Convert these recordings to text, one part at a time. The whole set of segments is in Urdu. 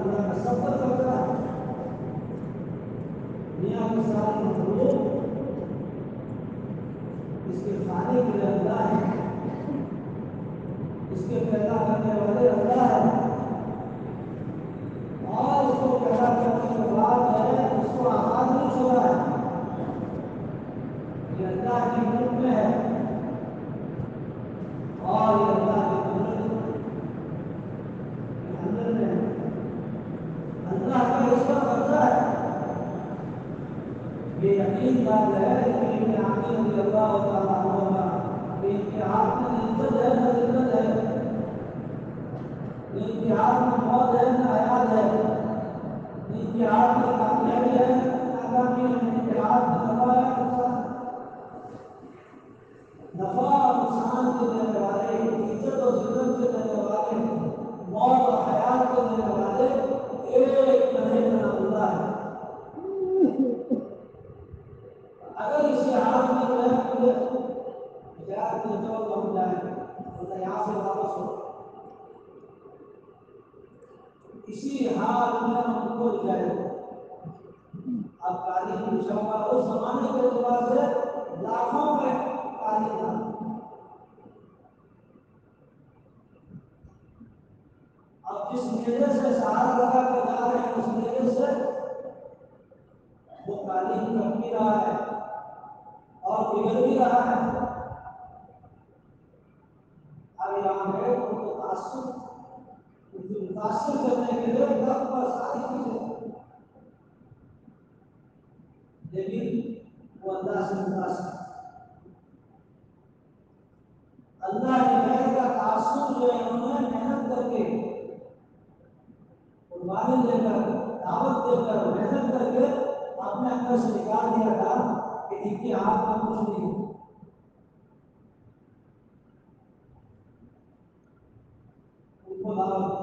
اللہ کا سب پر قبضہ ہے. دنیا کی ساری مخلوق اس کے خالق کے اللہ ہے، اس کے پیدا کرنے والے اللہ ہے، اور اس کو پیدا کرنے کے بعد ہے اس کو آزاد نہیں چھوڑا ہے. یہ اللہ کی ملک میں ہے اور یہ اللہ کے قدرت کے اندر میں ہے. اللہ کا اس پر قبضہ ہے. یہ یقین بات ہے کہ ابن عامر رضی اللہ تعالیٰ عنہ کا کہ ان کے ہاتھ میں عزت ہے نہ ذلت ہے، ان کے ہاتھ میں موت ہے نہ حیات ہے، ان کے ہاتھ میں کامیابی ہے نہ ناکامی ہے، ان کے ہاتھ میں نفع ہے نقصان. نفع اور نقصان کے دینے والے، عزت اور ذلت کے دینے والے، موت اور حیات کے دینے والے ایک بندے کا نام اللہ ہے. اگر اسی حالت میں جو ہے پورے ہدایت کے طور پر ہم جائیں اللہ یہاں سے واپس ہو، اسی حال میں ہم کو جائے. اب قالین بچھا ہوا اس زمانے کے اعتبار سے لاکھوں میں قالین تھا. اب جس میلے سے سہارا لگا کر جا رہے ہیں اس میلے سے وہ قالین کٹ بھی رہا ہے اور بگڑ بھی رہا ہے. اب یہاں ہے ان کو متاثر کرنے کے لیے وقت پر ساری چیزیں، لیکن وہ اللہ سے متاثر. اللہ کی غیر کا تعصب جو ہے انہوں نے محنت کر کے قربانی دے کر دعوت دے کر محنت کر کے اپنے اندر سے نکال دیا تھا کہ ان کے ہاتھ میں کچھ نہیں ہے. ان کو دعوت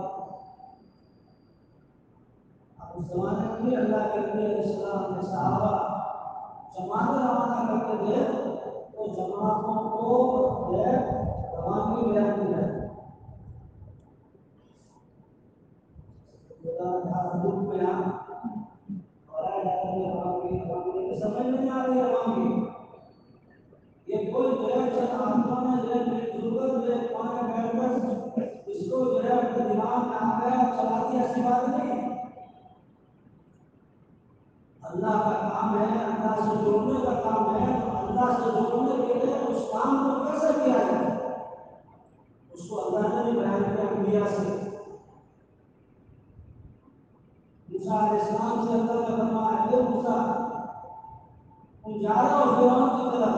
اب اس زمانے میں بھی اللہ کے نبی علیہ السلام کے صحابہ جماعتیں روانہ کرتے تھے تو جماعتوں کو روانگی بیان کی جائے. سمجھ نہیں آ رہی روانگی. یہ کوئی جو ہے چند آدمیوں نے جو ہے مل جل کر جو ہے کونے بیٹھ کر اس کو جو ہے اپنے دماغ میں آ گیا اور چلا دیا، ایسی بات نہیں. اللہ کا کام ہے، اللہ سے جوڑنے کا کام ہے. تو اللہ سے جوڑنے کے لیے اس کام کو کیسے کیا جائے اس کو اللہ نے بھی بیان کیا انبیاء سے. موسیٰ علیہ السلام سے اللہ نے فرمایا اے موسیٰ تم جا رہے ہو فرعون کی طرف.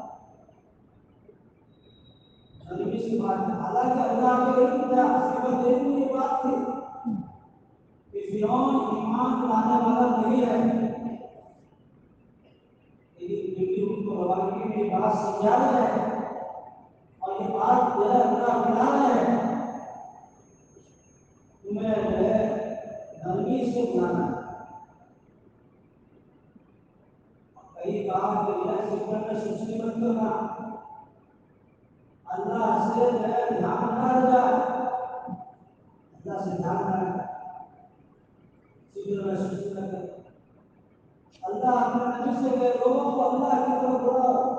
غریبی سی بات ہے، حالانکہ اللہ کے علم تھا، صفت علم کی بات تھی کہ فرعون ایمان لانے والا نہیں ہے، لیکن پھر بھی ان کو روانگی کی بات سمجھا رہے ہیں اور یہ بات جو ہے اللہ بنا رہے ہیں تمہیں جو ہے نرمی سے بلانا ہے. کئی کہا کہ یہ ذکر میں سستی مت کرنا، اللہ سے جو ہے دھیان نہ رہ جائے، اللہ سے دھیان نہ رہ جائے، ذکر میں سستی نہ کرنا. اللہ اپنے نبی سے کہ لوگوں کو اللہ کی طرف بلاؤ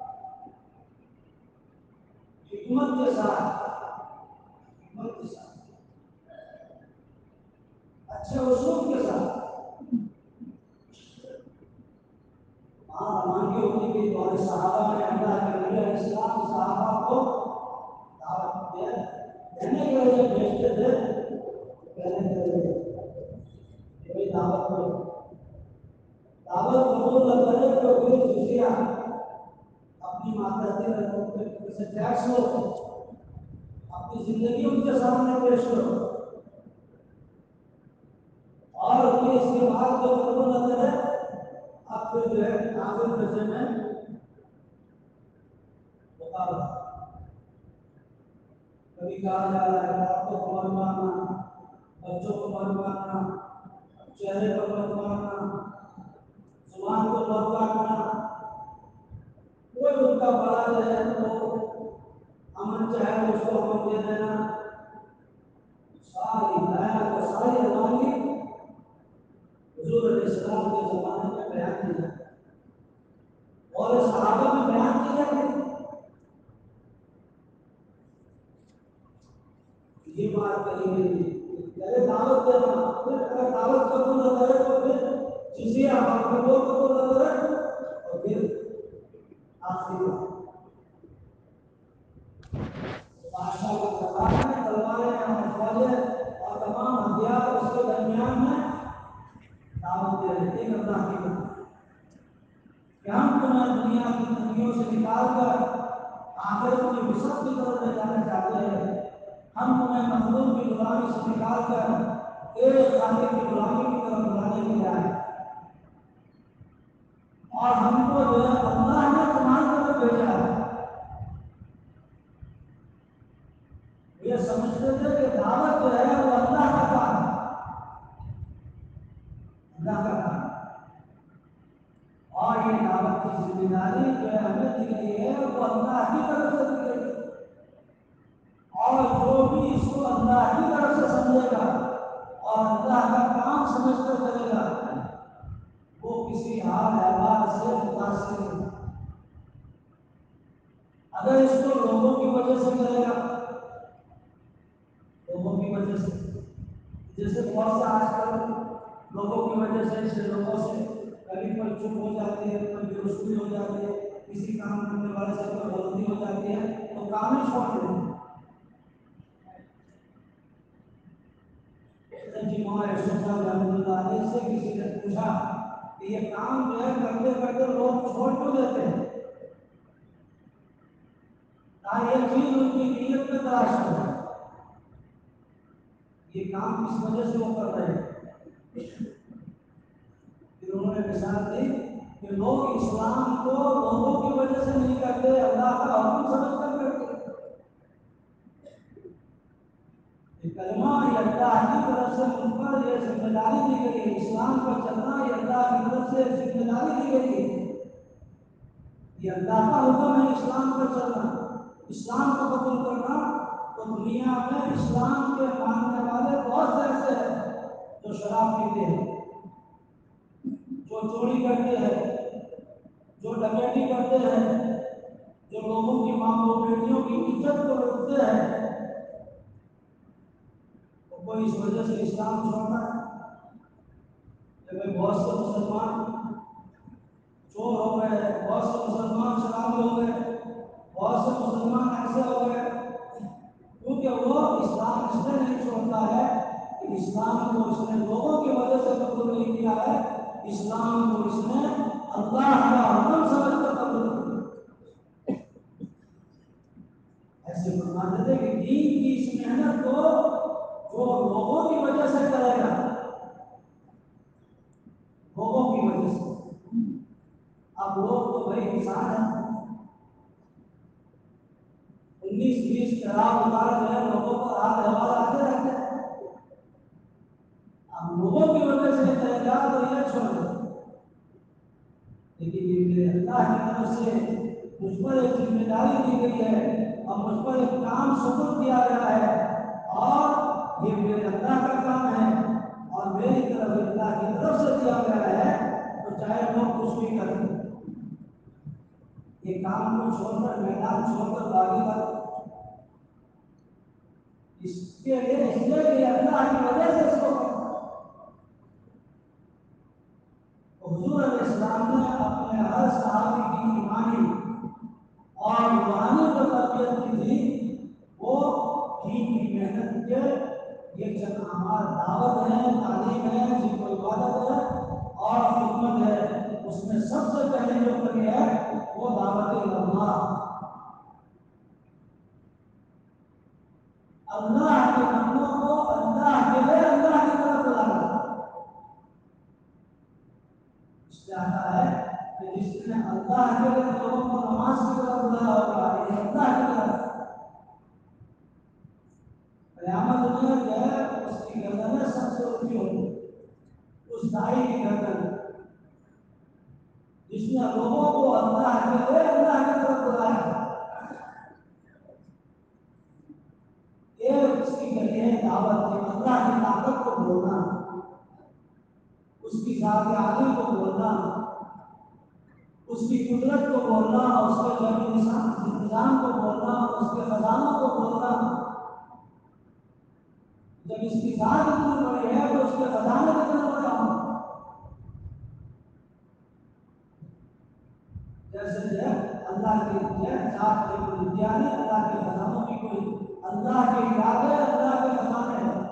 حکمت کے ساتھ، حکمت کے ساتھ، اچھے اصول کے ساتھ. روانگی ہوتی تھی اور صحابہ نے اللہ کے نبی علیہ السلام صحابہ کو دعوت دینے کے لیے بھیجتے تھے. کہنے کے لیے دعوت کرو، دعوت قبول نہ کرے تو پھر جزیہ اپنی ماتحتی سے ٹیکس لو، اپنی زندگی ان کے سامنے پیش کرو، اور پھر اس کے بعد جو قبول نہ کرے اب پھر جو ہے نازل پیسے میں مقابلہ. کبھی کہا جا رہا ہے عورتوں کو مت مارنا، بچوں کو مت مارنا، چہرے پر مت مارنا، زبان کو مت کاٹنا، کوئی ان کا بڑا جو ہے تو امن چاہے اس کو امن دے دینا. ساری ہدایت اور ساری روانگی یہ بات کہی گئی پہلے دعوت دینا، پھر اگر دعوت قبول نہ کرے تو پھر جزیہ اگر وہ قبول نہ کرے اور پھر آخری بادشاہ کا دربار ہے، تلواریں اور فوجیں اور تمام ہتھیار اس کے درمیان میں دعوت دے رہے تھے اللہ کی طرف کہ ہم تمہیں دنیا کی زندگیوں سے نکال کر آخرت کی وسعت کی طرف لے جانا چاہتے ہیں، ہم تمہیں مخلوق کی غلامی سے نکال کر ایک خالق کی غلامی کی طرف بلانے کے لیے آئے اور ہم کو جو ہے اللہ نے تمہاری طرف بھیجا ہے۔ یہ سمجھتے تھے کہ دعوت جو ہے وہ اللہ کا کام ہے، اللہ کا کام ہے، اور یہ دعوت کی ذمہ داری جو ہے ہمیں دی گئی ہے وہ اللہ کی طرف سے دی گئی ہے، اور جو بھی اس کو اللہ کی طرف سے سمجھے گا اور اللہ کا کام سمجھ کر کرے گا وہ کسی حال احوال سے متاثر نہیں۔ اگر اس کو لوگوں کی وجہ سے کرے گا، لوگوں کی وجہ سے، جیسے بہت سے آج کل لوگوں کی وجہ سے لوگوں سے کبھی کوئی چپ ہو جاتی ہے، کوئی بے رسولی ہو جاتی ہے، کسی کام کرنے والے سے کوئی غلطی ہو جاتی ہے تو کام ہی چھوڑ دیتے ہیں۔ جی مولانا یوسف صاحب رحمۃ اللہ علیہ سے کسی نے پوچھا کہ یہ کام جو ہے کرتے کرتے لوگ چھوڑ کیوں دیتے ہیں؟ یہ چیز ان کی نیت میں تلاش کرنا، یہ کام کس وجہ سے وہ کر رہے ہیں۔ پھر انہوں نے مثال دی کہ لوگ اسلام کو لوگوں کی وجہ سے نہیں کرتے، اللہ کا حکم سمجھ کر کرتے۔ کلمہ یہ اللہ کی طرف سے ان پر یہ ذمہ داری دی گئی ہے، اسلام پر چلنا یہ اللہ کی طرف سے ذمہ داری دی گئی ہے، یہ اللہ کا حکم ہے اسلام پر چلنا، اسلام کو قبول کرنا۔ تو دنیا میں اسلام کے ماننے والے بہت سے ایسے ہیں جو شراب پیتے ہیں، جو چوری کرتے ہیں، جو ڈکیتی کرتے ہیں، جو لوگوں کی ماں و بیٹیوں کی عزت کو لوٹتے ہیں، کوئی اس وجہ سے اسلام چھوڑنا ہے کہ بہت سے مسلمان چور ہو گئے، بہت سے مسلمان شرابی ہو گئے، بہت سے مسلمان ایسے ہو گئے کیونکہ وہ اسلام اس لیے نہیں چھوڑتا ہے کہ اسلام کو اس نے لوگوں کی وجہ سے قبول نہیں کیا ہے، اسلام کو اس نے اللہ کا حکم سمجھ کر قبول کیا۔ ایسے فرماتے تھے کہ دین کی اس محنت کو جو لوگوں کی وجہ سے کرے گا، لوگوں کی وجہ سے، اب لوگ تو بھائی انسان ہیں، 19-20 شراب اتار جو ہے لوگوں کو حال حوال آتے رہتے ہیں، اب لوگوں کی وجہ سے کرے گا تو یہ چھوڑ دے، لیکن یہ میرے اللہ کی طرف سے مجھ پر ایک ذمہ داری دی گئی ہے اور مجھ پر ایک کام سپرد کیا گیا ہے، اور یہ میرے اللہ کا کام ہے اور میری طرف اللہ کی طرف سے دیا گیا ہے، تو چاہے لوگ کچھ بھی کریں، یہ کام کو چھوڑ کر میدان چھوڑ کر باغی کر، اس کے لیے اس لیے کہ اللہ کی وجہ سے اس کو حضور علیہ السلام نے اپنے ہر صحابی کی ایمانی اور روحانی جو تربیت کی تھی وہ دین کی محنت کے یہ چند اعمال دعوت ہے، تعلیم ہے، ذکر و عبادت ہے اور خدمت ہے، اس میں سب سے پہلے جو کری ہے وہ دعوت اللہ، اللہ کے بندوں کو اللہ کے لیے اللہ کی طرف بلانا۔ اس سے آتا ہے کہ جس نے اللہ کے لیے لوگوں کو نماز کی طرف بلایا ہوگا، یہ اللہ کی طرف قیامت میں جو ہے اس کی گردنیں سب سے اونچی ہوگی، اس دائی کی گردن جس نے لوگوں کو اللہ کے لیے اللہ کی طرف بلایا، ایک اس کی ذریعے دعوت ہے، اللہ کی طاقت کو بولنا، اس کی ذات عالی کو بولنا، اس کی قدرت کو بولنا، اس کے جبری نظام کو بولنا، اس کے خزانوں کو بولنا، جس کی ذات اتنی بڑی ہے وہ اس کے خزانے اتنے بڑے ہوں. جیسے اللہ کی ذات کی کوئی ودیانی اللہ کے خزانوں کی کوئی اللہ کے ارادے اللہ کے خزانے ہیں.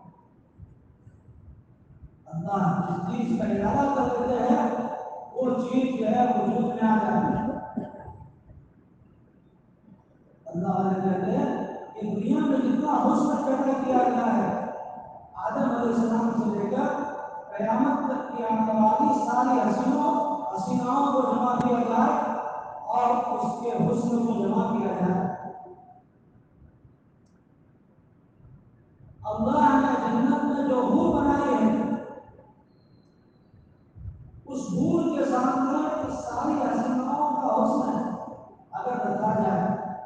اللہ جس چیز کا ارادہ کر دیتے ہیں وہ چیز جو ہے وجود میں آ جاتی ہے. اللہ والے کہتے ہیں کہ دنیا میں جتنا حسن پیدا کیا گیا ہے آدم علیہ السلام سے لے کر قیامت تک کی آنے والی ساری حسیناؤں کو جمع کیا جائے اور اس کے حسن کو جمع کیا جائے. اللہ نے جنت میں جو حور بنائی ہے اس حور کے سامنے اس ساری حسیناؤں کا حسن اگر رکھا جائے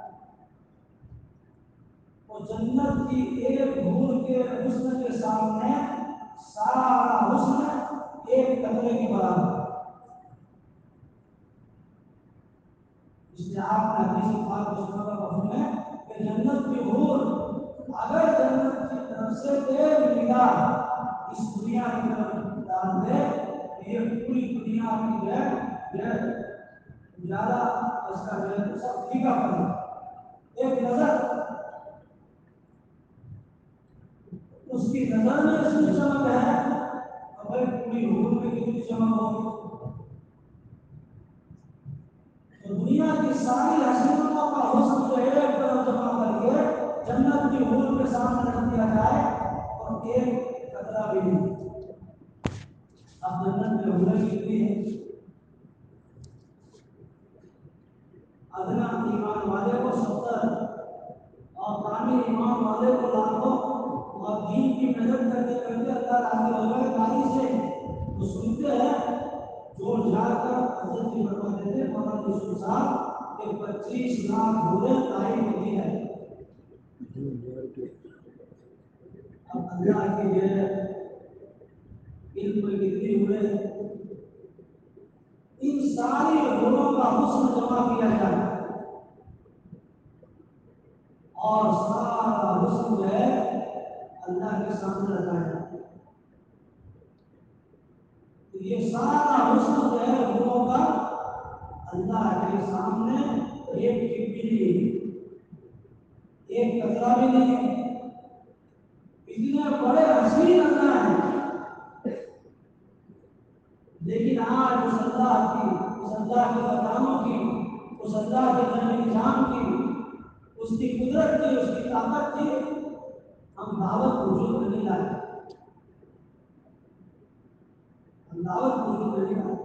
تو جنت کی ایک حور کے حسن کے سامنے سارا حسن ایک قطرے کی برابر. اس لیے آپ نے حدیث پاک کو سنا کا مفہوم ہے کہ جنت کی حور اگر جنت کی طرف سے ایک نگاہ اس دنیا کی طرف ڈال دے یہ پوری دنیا کی جو ہے زیادہ اس کا جو ہے سب پھیکا پڑے. ایک نظر اس کی نظر میں اس کی چمک ہے اور بھائی پوری حور میں کتنی چمک ہوگی. تو دنیا کی ساری حسینوں کا حسن جو ایک طرف جمع کر کے جنت کی حور کے سامنے رکھ دیا جائے اور ایک قطرہ بھی نہیں. اب جنت میں حوریں کتنی ہیں؟ ادنا ایمان والے کو 70 اور کامل ایمان والے کو لاکھوں اور دین کی محنت کرتے کرتے اللہ راضی ہو گئے گاڑی سے تو سنتے ہیں جو جا کر حضرت جی فرماتے تھے مولانا یوسف صاحب کہ 25 لاکھ حوریں تعین ہوتی ہے. اب اللہ کے یہ علم میں کتنی حوریں ان ساری حوروں کا حسن جمع کیا جائے اور سارا حسن جو ہے اللہ کے سامنے رکھا جائے. یہ سارا حسن جو ہے حوروں کا اللہ کے سامنے ایک ٹپی نہیں ایک قطرہ بھی نہیں. اتنے بڑے حسین اللہ ہیں لیکن آج اس اللہ کے خزانوں کی اس اللہ کے نظام کی اس کی قدرت کی اس کی طاقت کی ہم دعوت وجود میں نہیں لائے. ہم دعوت وجود میں نہیں لائے.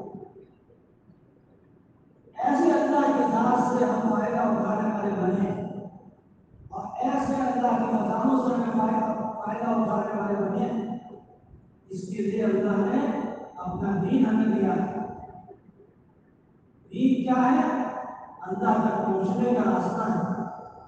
ایسے اللہ کی ذات سے ہم فائدہ اٹھانے والے بنے اور ایسے اللہ کے خزانوں سے ہمیں فائدہ اٹھانے والے بنے. اس کے لیے اللہ نے اپنا دین ہمیں دیا. دین کیا ہے؟ اللہ تک پہنچنے کا راستہ ہے.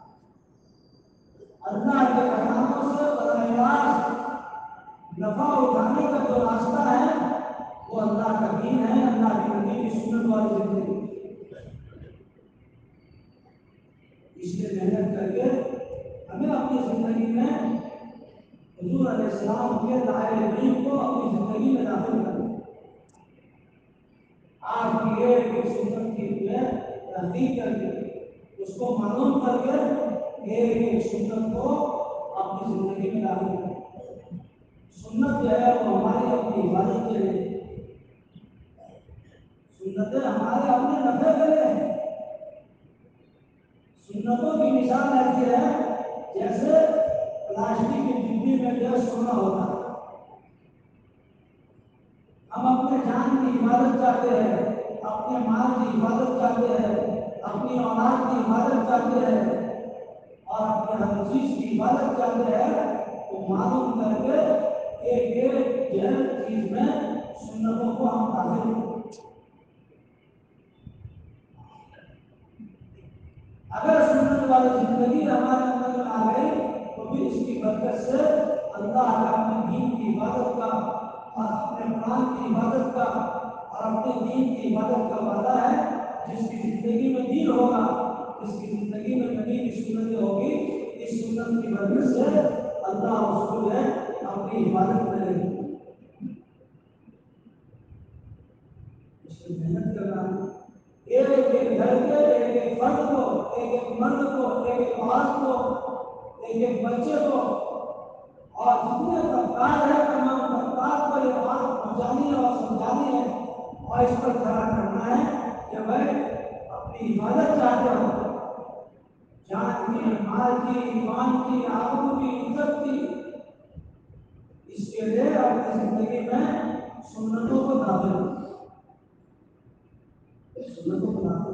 اللہ کے خزانوں سے براہ راست نفع اٹھانے کا جو راستہ ہے وہ اللہ کا دین ہے اللہ کے نبی کی سنت والی زندگی. اس لیے محنت کر کے ہمیں اپنی زندگی میں حضور علیہ السلام کے دائرے دین کو اپنی زندگی میں داخل کرنا. آپ کی ایک سنت کی تحقیق کر کے اس کو معلوم کر کے ایک سنت کو اپنی زندگی میں داخل کرنا. سنت جو ہے وہ ہماری اپنی حفاظت کے لیے سنتیں ہمارے اپنے نفع کے لیے. سنتوں کی مثال ایسی ہے جیسے پلاسٹک کی ڈبی میں جو سونا ہوتا ہے. ہم اپنے جان کی حفاظت چاہتے ہیں اپنے مال کی حفاظت چاہتے ہیں اپنی اولاد کی حفاظت چاہتے ہیں اور اپنے ہر چیز کی حفاظت چاہتے ہیں تو معلوم کر کے ایک چیز میں سنتوں کو ہم داخل کریں. اگر سنت والی زندگی ہمارے اندر میں آ گئی تو بھی اس کی برکت سے اللہ کا اپنے دین کی حفاظت کا اور اپنے قرآن کی حفاظت کا اور اپنے دین کی حفاظت کا وعدہ ہے. جس کی زندگی میں دین ہوگا جس کی زندگی میں نبی کی سنتیں ہوگی اس سنت کی برکت سے اللہ اس کو جو ہے اپنی حفاظت کرے گی. اس کی محنت کرنا ایک ایک گھر کے ایک ایک فرد کو، ایک ایک مرد کو، ایک ایک عورت کو، ایک ایک بچے کو، اور جتنے طبقات ہے تمام طبقات پر یہ بات پہنچانی ہے اور سمجھانی ہے اور اس پر کھڑا کرنا ہے کہ بھائی اپنی حفاظت چاہتے ہو، جان کی، مال کی، ایمان کی، آبرو کی، عزت کی، اس کے لیے اپنی زندگی میں سنتوں کو داخل کرو. سنتوں کو داخل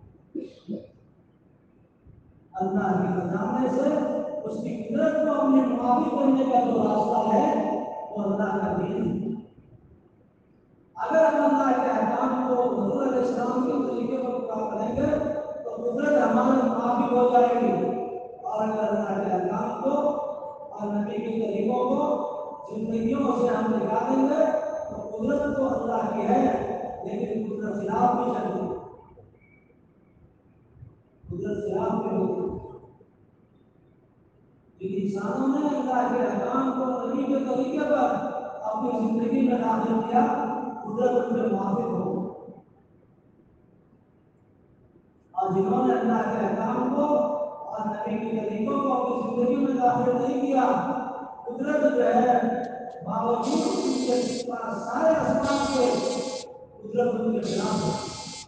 اللہ کے خزانے سے اس کی قدرت کو اپنے معافی کرنے کا جو راستہ ہے وہ اللہ کا دین ہے. اگر ہم اللہ کے احکام کو حضور علیہ السلام کے طریقے پر پورا کریں گے تو قدرت ہماری معافی ہو جائے گی، اور اگر اللہ کے احکام کو اور نبی کے طریقوں کو زندگیوں سے ہم نکالیں گے تو قدرت تو اللہ کی ہے لیکن قدرت خلاف بھی چلتی ہے، قدرت خلاف بھی ہوتی ہے. لیکن انسانوں نے اللہ کے احکام کو نبی کے طریقے پر اپنی زندگی میں داخل کیا، قدرت ان سے موافق ہو. اور جنہوں نے اللہ کے احکام کو اور نبی کے طریقوں کو اپنی زندگی میں داخل نہیں کیا، قدرت جو ہے باوجود ان کے سارے اسباب کے قدرت ان کے خلاف ہے.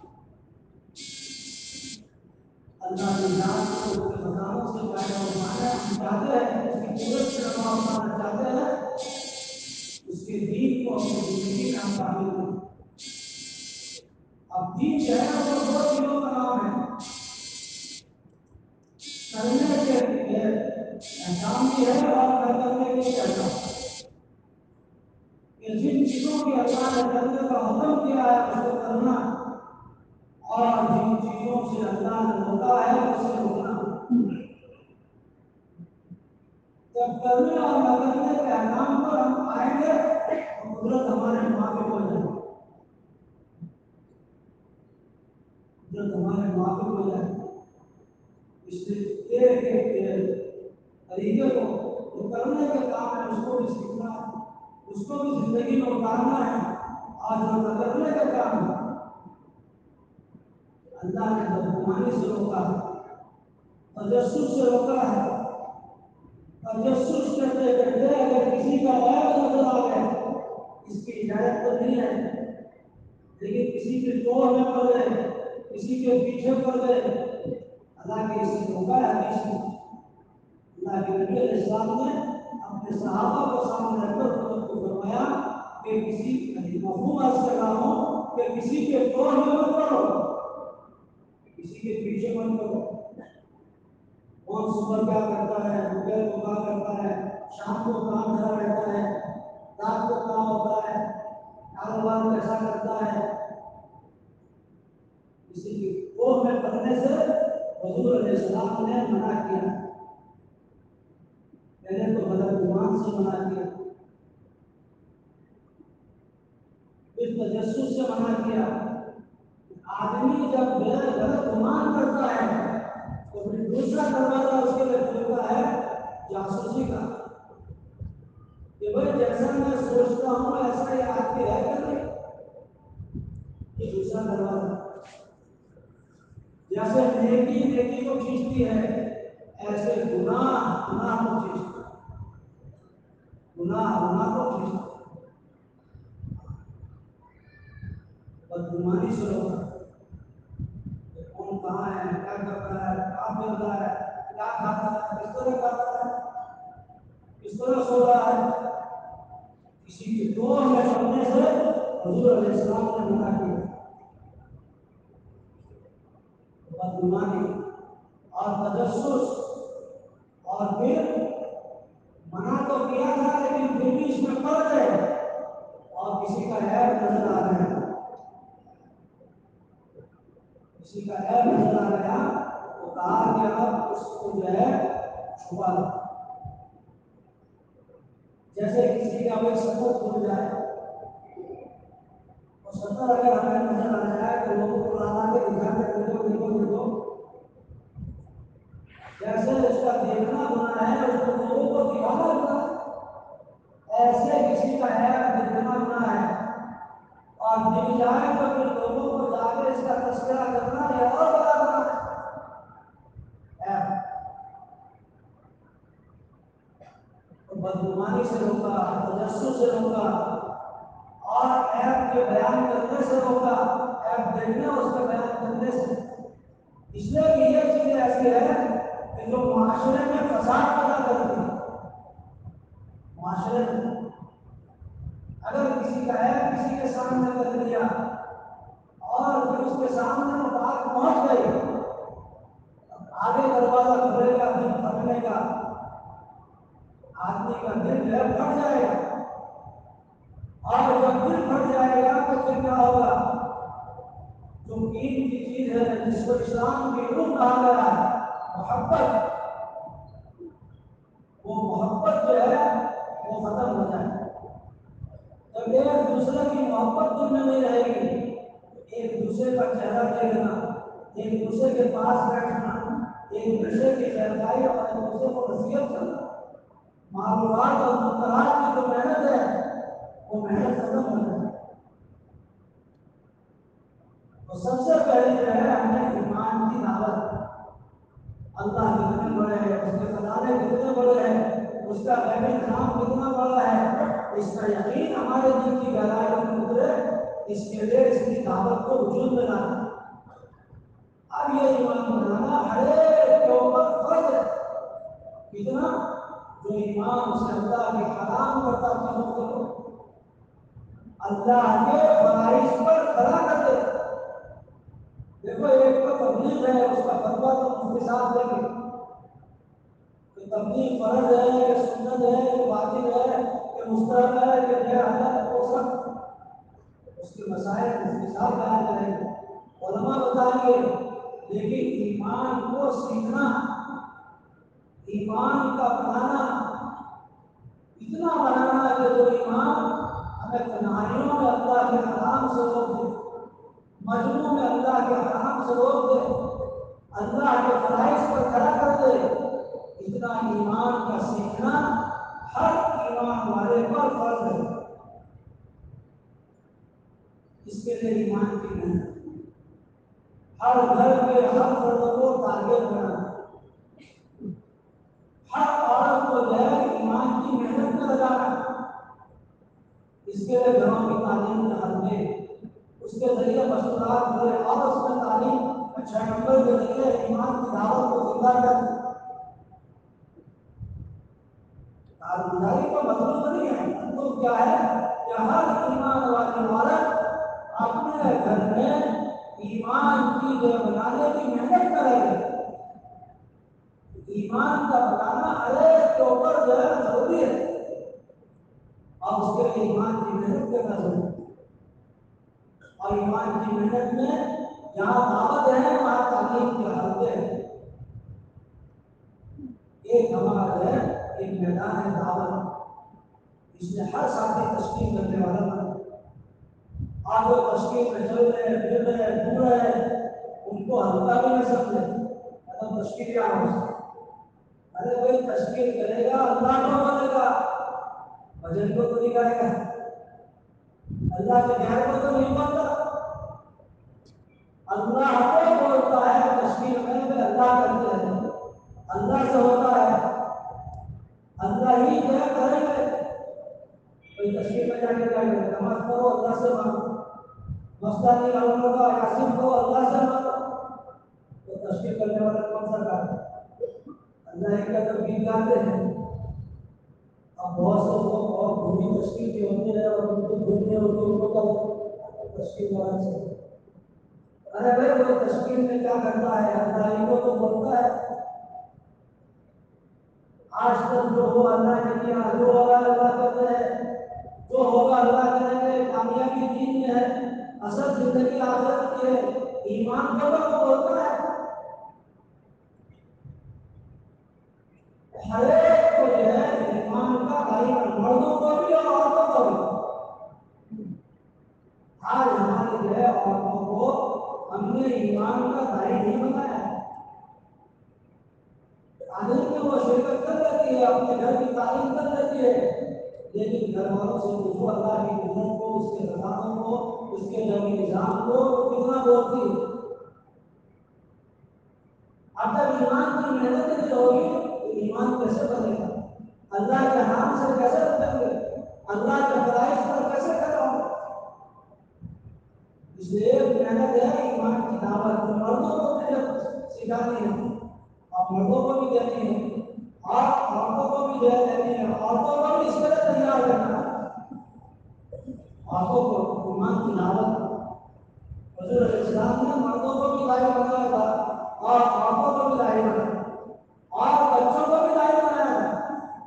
اللہ کی ذات کو اس کے خزانوں سے فائدہ اٹھانا ہم چاہتے ہیں، اس کی قدرت سے نفع اٹھانا چاہتے ہیں، اس کے دین کو اپنی زندگی میں ہم شامل کریں. اب دین جو ہے وہ دو چیزوں کا نام ہے، کرنے کے لیے احکام بھی ہے اور نہ کرنے کے لیے احکام. کہ جن چیزوں کی اللہ نے کرنے کا حکم کیا ہے اس کو کرنا، اور جن چیزوں سے اللہ نے روکا ہے اسے روکنا. جب کرنے اور نہ کرنے کے احکام پر ہم آئیں گے تو قدرت ہمارے موافق ہو جائے گی، قدرت ہمارے موافق ہو جائے گی. اس لیے ایک ایک طریقے کو جو کرنے کے کام ہے اس کو بھی سیکھنا ہے، اس کو بھی زندگی میں اتارنا ہے. اور جو نہ کرنے کا کام ہے اللہ نے بدگمانی سے روکا ہے، تجسس سے روکا ہے. تجسس کرتے کرتے اگر کسی کا عیب نظر آ گیا، اس کی اجازت تو نہیں ہے لیکن کسی کے ٹوہ میں پڑ گئے، کسی کے پیچھے پڑ گئے، اللہ کے اس سے روکا ہے. حدیث میں اللہ کے نبی علیہ السلام نے اپنے صحابہ کو سامنے رکھ کر ان کو فرمایا کہ کسی مفہوم عرض کر رہا ہوں کہ کسی کے ٹوہ میں مت پڑو، کسی کے پیچھے مت پڑو. کون صبح کیا کرتا ہے، دوپہر کو کیا کرتا ہے، شام کو کام دھرا رہتا ہے، رات کو کام ہوتا ہے، کاروبار کیسا کرتا ہے، کسی کی ٹوہ میں پڑنے سے حضور علیہ السلام نے منع کیا. پہلے تو بدگمان سے منع کیا، پھر تجسس سے منع کیا. آدمی جب غلط گمان کرتا ہے تو پھر دوسرا دروازہ اس کے لیے کھلتا ہے جاسوسی کا، کہ بھائی جیسا میں سوچتا ہوں ایسا یہ آدمی ہے کہ نہیں. یہ دوسرا دروازہ جیسے نیکی نیکی کو کھینچتی ہے ایسے گناہ گناہ کو کھینچتا ہے، گناہ گناہ کو کھینچتا ہے. بدگمانی سے روکا، کون کہاں ہے، کیا کرتا ہے، کہاں پھر رہا ہے، کیا کھاتا ہے، کس طرح کھاتا ہے، کس طرح سو رہا ہے. کسی کے ٹوہ میں پڑنے سے حضور علیہ السلام نے منع کیا. بدگمانی اور تجسس، اور پھر منع تو کیا تھا لیکن پھر بھی اس میں پڑ گئے اور کسی کا عیب نظر آ گیا، کسی کا عیب نظر آ گیا تو کہا کہ اب اس کو جو ہے چھپا دو. جیسے کسی کا کوئی سفر کھل جائے اور سفر اگر ہمیں نظر آ جائے تو لوگوں کو لا کے دکھا کے دیکھو دیکھو دیکھو، جیسے اس کا دیکھنا گناہ ہے اس کو لوگوں کو دکھانا مل جائے تو پھر لوگوں کو جا کے اس کا تذکرہ کرنا یہ اور بڑا گناہ ہے۔ بدگمانی سے روکا، تجسس سے روکا، اور ایپ کے بیان کرنے سے روکا، ایپ دیکھنے اس کے بیان کرنے سے، اس لیے کہ یہ چیز ایسی ہے کہ جو معاشرے میں فساد پیدا کرتی ہے۔ معاشرے میں اگر کسی کا ایپ کسی کے سامنے کر دیا اور پھر اس کے سامنے وہ بات پہنچ گئی، آگے دروازہ کھلے گا، دل پھٹنے کا، آدمی کا دل جو ہے پھٹ جائے گا، اور جب دل پھٹ جائے گا تو پھر کیا ہوگا؟ جو قیمتی چیز ہے جس کو اسلام کی روح کہا گیا ہے، محبت، وہ محبت جو ہے وہ ختم ہو جائے۔ جب ایک دوسرے کی محبت تم میں نہیں رہے گی، ایک دوسرے کا چہرہ دیکھنا، ایک دوسرے کے پاس بیٹھنا، ایک دوسرے کی خیرخواہی اور ایک دوسرے کو نصیحت کرنا، معلومات اور مطالعات کی جو محنت ہے وہ محنت ختم ہو جائے۔ تو سب سے پہلے جو ہے ہمیں ایمان کی دعوت، اللہ کتنے بڑے ہیں، اس کے خزانے کتنے بڑے ہیں، اس کا غیبی نظام کتنا بڑا ہے، اس کا یقین ہمارے دل کی گہرائی میں اترے، اس کے لیے اس کی دعوت کو وجود میں لانا۔ اب یہ ایمان بنانا ہر ایک کے اوپر فرض ہے۔ کتنا؟ جو ایمان سے اللہ کے حرام کرتا چیزوں کو اللہ کے فرائض پر کھڑا کر دے۔ دیکھو ایک تو تبلیغ ہے، اس کا فتویٰ تو مفتی صاحب دیں گے کہ تبلیغ فرض ہے کہ سنت ہے کہ واجب ہے کہ مستحب ہے کہ جائز ہے، وہ سب اس کے مسائل مفتی صاحب بیان کریں گے، علماء بتائیں گے۔ لیکن ایمان کو سیکھنا، ایمان کا بنانا، اتنا بنانا کہ جو ایمان ہمیں تنہائیوں میں اللہ کے حرام سے روک دے، مجموع میں اللہ کے حرام سے روک دے، اللہ کے فرائض پر کھڑا کر دے، اتنا ایمان کا سیکھنا ہر ایمان والے پر فرض ہے۔ اس کے لیے ایمان کی محنت، ہر گھر کے ہر فرد کو ٹارگیٹ بنانا، ہر عورت کو جو ہے ایمان کی محنت میں لگانا۔ اس کے لیے گھروں کی تعلیم کے حل میں، اس کے ذریعے مشورات ہوئے اور اس میں تعلیم اچھا نمبر کے ذریعے ایمان کی دعوت کو زندہ کر۔ کارگزاری کو مطلوب نہیں ہے، مطلوب کیا ہے کہ ہر ایمان والی عورت اپنے گھر میں ایمان کی جو بنانے کی محنت کرے گی۔ ایمان کا بنانا ہر ایک کے اوپر جو ہے ضروری ہے، اور اس کے لیے ایمان کی محنت کرنا ضروری ہے۔ اور ایمان کی محنت میں جہاں دعوت ہے وہاں تعلیم کے حلقے ہیں۔ ایک ہمارا جو ہے ایک میدان ہے دعوت، اس میں ہر ساتھی تشکیل کرنے والا بنا، آپ وہ تشکیل میں چل رہے ہیں، پھر رہے ہیں، گھوم رہے ہیں، ان کو ہلکا بھی نہ سمجھے، مطلب تشکیل کیا ہو سکتا؟ ارے بھائی تشکیل کرے گا اللہ کو مانے گا، بھجن کو تو نہیں کرے گا، اللہ کے غیر کو تو نہیں مانتا، اللہ کو بولتا ہے تشکیل میں پھر اللہ کرتے ہیں، اللہ سے ہوتا ہے، اللہ ہی کیا کریں گے۔ کوئی تشکیل میں جا کے کیا کرے، نماز پڑھو اللہ سے مانگو، مستانی عملوں کا یاسین کو اللہ سے مانگو، تو تشکیل کرنے والا کون سا کام ہے؟ اللہ ہی کا ترغیب جاتے ہیں۔ اب بہت سے لوگ بہت بری تشکیل کے ہوتے ہیں اور ان کو ڈھونڈنے ہوتے ہیں، ان کو کیا تشکیل والا سے، ارے بھائی وہ تشکیل میں کیا کرتا ہے، اللہ ہی کو تو بولتا ہے۔ آج تک جو ہوا اللہ نے کیا، جو ہوگا اللہ کرتے ہیں، جو ہوگا اللہ کریں گے، کامیابی دین میں ہے، اصل زندگی آخرت کی ہے، ایمان کو تو وہ بولتا ہے۔ ہر ایک کو جو ہے ایمان کا بھائی، مردوں کو بھی اور عورتوں کو بھی۔ آج ہمارے جو ہے عورتوں کو ہم نے ایمان کا بھائی نہیں بنایا ہے۔ تعلیم میں وہ شرکت کر لیتی ہے، اپنے گھر کی تعلیم کر لیتی ہے، لیکن گھر والوں سے جو اللہ کی قدرت کو، اس کے خزانوں کو اس کے نبی نظام کو کتنا بولتی ہے. اب جب ایمان کی محنت نہیں ہوگی تو ایمان کیسے بنے گا؟ اللہ کے نام سے کیسے بچیں گے؟ اللہ کے فرائض پر کیسے کرو؟ اس لیے محنت ہے ایمان کی دعوت مردوں کو بھی سکھانی ہے اور مردوں کو بھی دینی ہے اور عورتوں کو بھی دینی ہے. عورتوں کو بھی اس طرح تیار کرنا ہے. عورتوں کو ایمان کی دعوت حضور علیہ السلام نے مردوں کو بھی داعی بنایا تھا اور عورتوں کو بھی داعی بنایا اور بچوں کو بھی داعی بنایا تھا.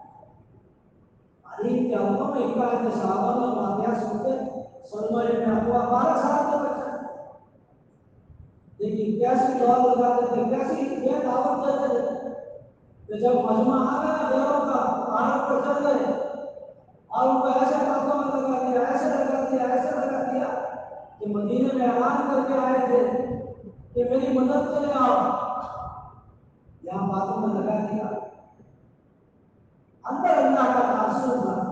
تعلیم کے حلقوں میں حکایت صحابہ میں واقعہ سنتے سلمہ ابن اکوع 12 سال کا بچہ لیکن کیسی دعا لگاتے تھے, کیسی یہ دعوت دیتے تھے کہ جب مجمع آ گیا غیروں کا عارف پر چل گئے اور ان کو ایسے باتوں میں لگا دیا, ایسے لگا دیا, ایسے لگا دیا کہ مدینے میں اعلان کر کے آئے تھے کہ میری مدد کے لیے آؤ. یہاں باتوں میں لگا دیا. اندر اللہ کا تعصب تھا,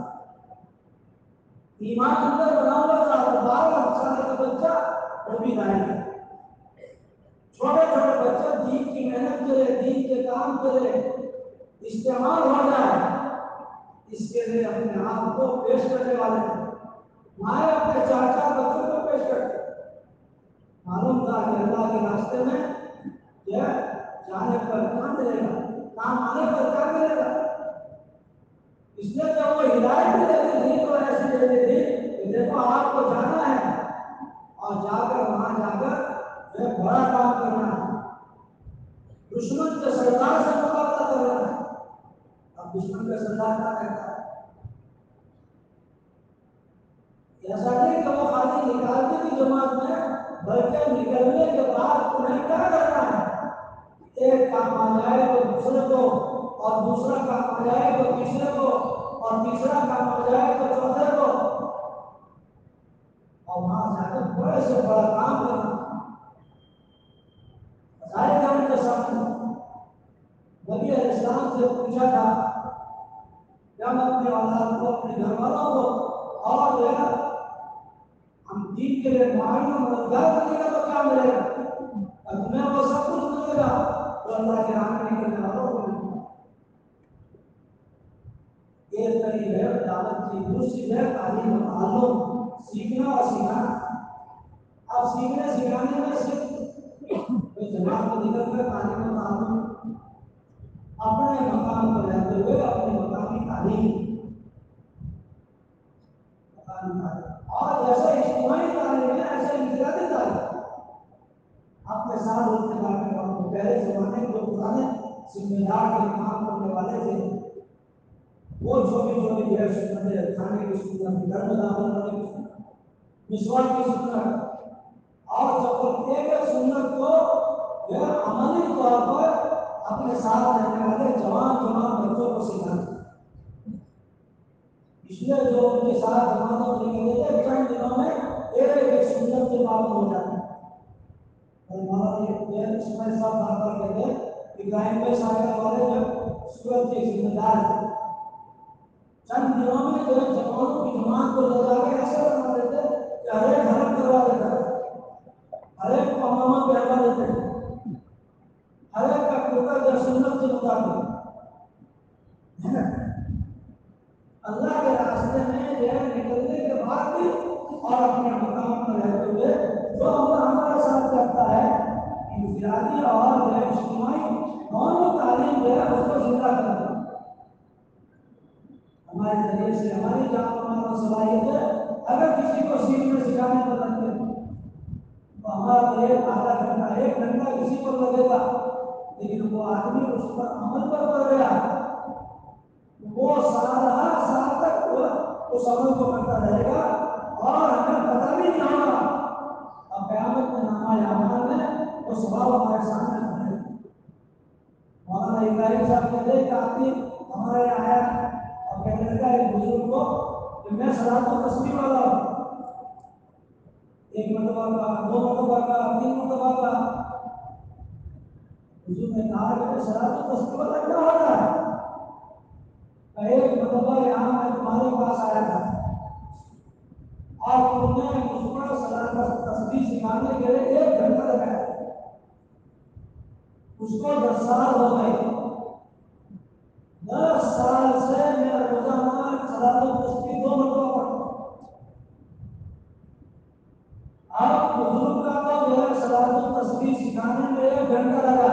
ایمان اندر بنا ہوا تھا. 12 سال کا بچہ وہ بھی داعی ہے. چھوٹے چھوٹے بچے دین کی محنت کرے, دین کے کام کرے, استعمال ہو جائے, اس کے لیے اپنے آپ کو پیش کرنے والے ہیں. مائیں اپنے 4 بچوں کو پیش کرتے. معلوم تھا کہ اللہ کے راستے میں یہ جانے پر کہاں ملے گا, کام آنے پر کیا ملے گا. اس لیے جب وہ ہدایت دیتے تھے تو ایسے دیتے تھے کہ دیکھو آپ کو جانا ہے اور جا کر وہاں جا کر بڑا کام کرنا ہے, دشمن کے سردار سے مقابلہ کرنا ہے. اب دشمن کا سردار کیا کہتا ہے؟ ایسا نہیں کہ وہ خالی نکالتی تھی جماعت میں, بلکہ نکلنے کے بعد انہیں کیا کرنا ہے؟ ایک کام آ جائے تو دوسرے کو, اور دوسرا کام آ جائے تو تیسرے کو, اور تیسرا کام آ جائے تو چوتھے کو, اور وہاں جا کر بڑے سے بڑا کام کرنا. ظاہر ہے ان کے سامنے نبی علیہ السلام سے پوچھا تھا کہ ہم اپنے اولاد کو, اپنے گھر والوں کو اور ہم دین کے لیے معاون و مددگار کرنے کا تو کیا ملے گا؟ اور تمہیں وہ سب کچھ ملے گا تو اللہ کے راہ میں نکلنے والوں کو ملے گا. ایک طریقہ ہے دعوت کی, دوسری ہے تعلیم و تعلم, سیکھنا اور سکھانا. اب سیکھنے سکھانے میں صرف جماعت کو نکل کر تعلیم و تعلم, اپنے مقام پر رہتے ہوئے اپنے مقامی تعلیم اور جیسے اجتماعی تعلیم ہے ایسے انفرادی تعلیم. آپ کے ساتھ اٹھنے والے پہلے زمانے کے جو پرانے ذمہ دار کے کام کرنے والے تھے وہ چھوٹی چھوٹی جو ہے سنتیں, کھانے کی سنت, گھر میں داخل ہونے کی سنت, مسواک کی سنت, اور جب ایک سنت کو عملی طور پر اپنے ساتھ رہنے والے جوان بچوں کو سکھانا. اس لیے جو ان کے ساتھ جماعتوں کو نکلے تھے چند دنوں میں ایک سنت کے پابند ہو جاتے ہیں. اسماعیل صاحب بات کر رہے تھے ابراہیم بھائی صاحب والے جب سورت کے ذمہ دار تھے, چند دنوں میں جو جوانوں کی جماعت کو لے جا کے ایسے بنا دیتے کہ ہر ایک گھر کروا دیتا ہے, ہر ایک کو امامہ پہنوا دیتے ہیں, ہر ایک کا کرتا جو سنت کے مطابق. اللہ کے راستے میں یہ نکلنے کے بعد بھی اور اپنے مقام پر رہتے ہوئے جو ہمارا ساتھ کرتا ہے انفرادی اور اجتماعی دونوں تعلیم جو ہے اس کو زندہ کرتا ہے. ہمارے ذریعے سے ہماری جان و صلاحیت ہے. اگر کسی کو سیکھنے سکھانے پر لگتے تو ہمارا تو ایک گھنٹہ کسی پر لگے گا, لیکن وہ آدمی اس پر عمل پر کر گیا وہ سال تک اس عمل کو کرتا رہے گا اور ہمیں پتہ بھی نہیں ہوگا. اب قیامت میں نامہ اعمال میں وہ سوال ہمارے سامنے کھڑے ہیں. مولانا ابراہیم صاحب کہتے ہیں کہ آدمی ہمارے یہاں آیا اور کہنے لگا ایک بزرگ کو کہ میں صلاۃ و تسبیح والا ہوں, 1 مرتبہ کا, 2 مرتبہ کا, 3 مرتبہ کا. بزرگ نے کہا کہ صلاۃ و تسبیح والا کیا ہو رہا ہے؟ ایک مرتبہ یہاں میں تمہارے پاس آیا تھا اور تم نے مجھ پر صلاۃ سال ہو گئے، 10 سال سے میں روزانہ صلاۃ التسبیح 2 مرتبہ پڑھتا ہوں۔ اب بزرگ کا تو جو ہے صلاۃ التسبیح سکھانے میں 1 گھنٹہ لگا،